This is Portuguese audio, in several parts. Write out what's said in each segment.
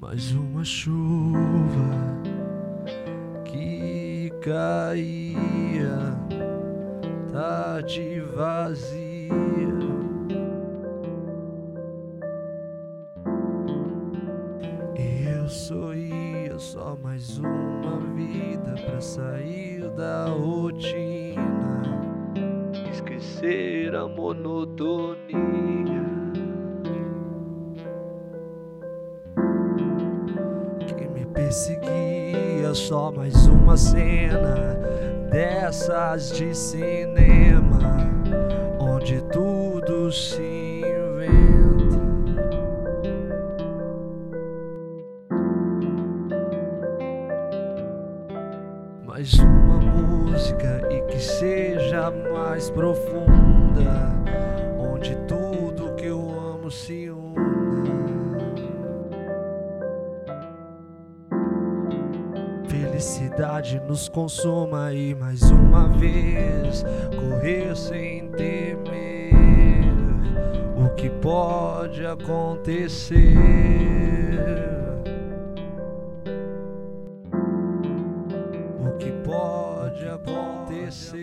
Mais uma chuva que caía, tarde vazia. Eu sorria, só mais uma vida pra sair da rotina, esquecer a monotonia. Perseguia, só mais uma cena dessas de cinema, onde tudo se inventa. Mais uma música e que seja mais profunda, onde tudo que eu amo se una. Felicidade nos consuma e mais uma vez correr sem temer o que pode acontecer. O que pode acontecer.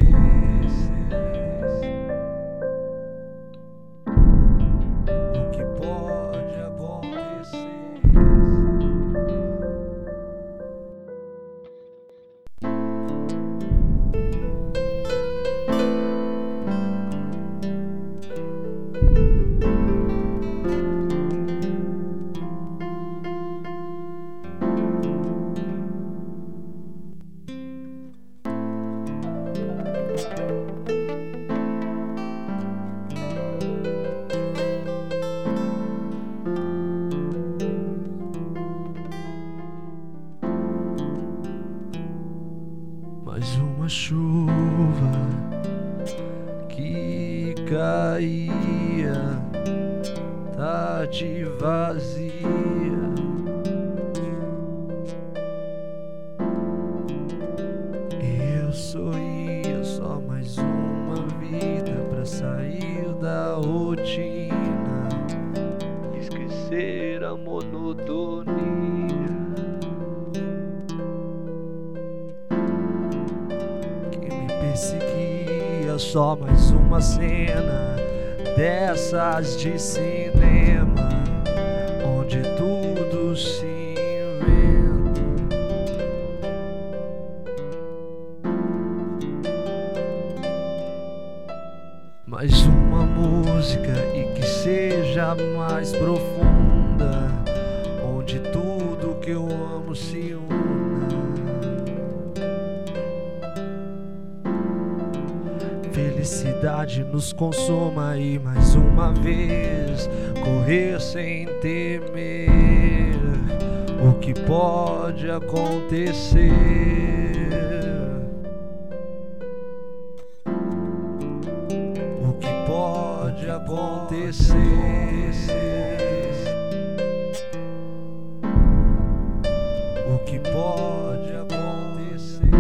O que pode acontecer. Mais uma chuva que caía, tarde vazia. Eu sorria, só mais uma vida pra sair da rotina, esquecer a monotonia. Perseguia, só mais uma cena dessas de cinema, onde tudo se inventa. Mais uma música e que seja mais profunda, onde tudo que eu amo se una. Felicidade nos consuma e mais uma vez correr sem temer o que pode acontecer. O que pode acontecer. O que pode acontecer.